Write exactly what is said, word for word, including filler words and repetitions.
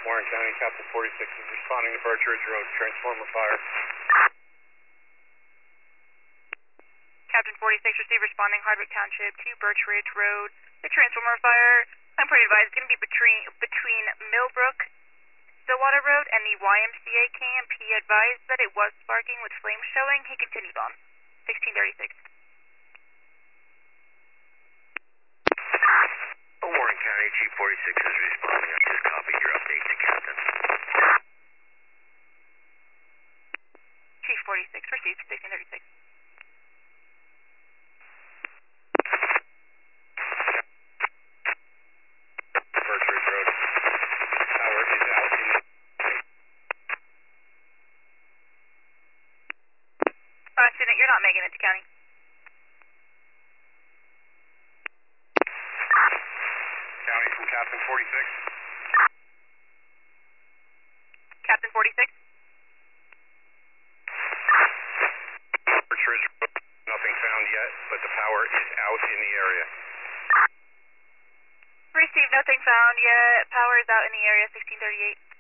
Warren County, Captain forty-six is responding to Birch Ridge Road, transformer fire. Captain forty-six, receive responding Hardwick Township to Birch Ridge Road. The transformer fire, I'm pretty advised, is going to be between, between Millbrook, Stillwater Road, and the Y M C A camp. He advised that it was sparking with flames showing. He continued on. sixteen thirty-six. Oh, Warren County, Chief forty-six is responding. I've just copied your update to Captain. Chief forty-six, received, sixteen thirty-six. Birch Ridge Road. Power is out in the... Uh, student, you're not making it to county. County from Captain forty-six. Captain forty-six? Birch Ridge Road, nothing found yet, but the power is out in the area. Received, nothing found yet. Power is out in the area, sixteen thirty-eight.